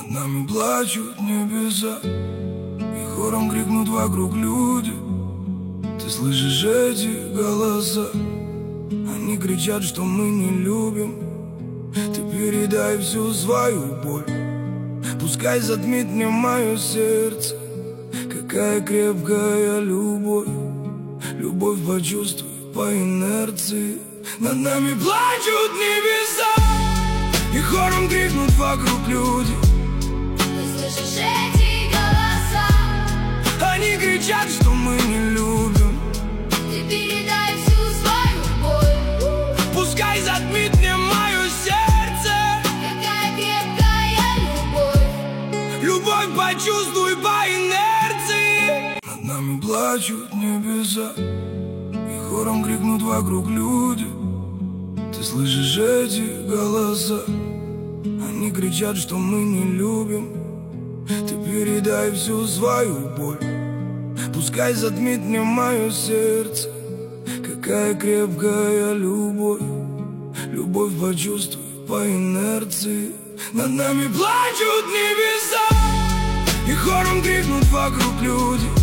нами плачут небеса, и хором крикнут вокруг люди. Ты слышишь эти голоса? Они кричат, что мы не любим. Ты передай всю свою боль, пускай затмит мне мое сердце. Какая крепкая любовь, любовь почувствуй по инерции. Над нами плачут небеса, и хором крикнут вокруг люди. Ты слышишь эти голоса? Они кричат, что мы не любим. Ты передай всю свою боль, пускай затмит мне мое сердце. какая крепкая любовь, Любовь почувствуй по инерции. Над нами плачут небеса, и хором крикнут вокруг люди. Ты слышишь эти голоса? Они кричат, что мы не любим. Ты передай всю свою боль, пускай затмит мне мое сердце. Какая крепкая любовь, любовь почувствуй по инерции. Над нами плачут небеса, и хором крикнут вокруг люди.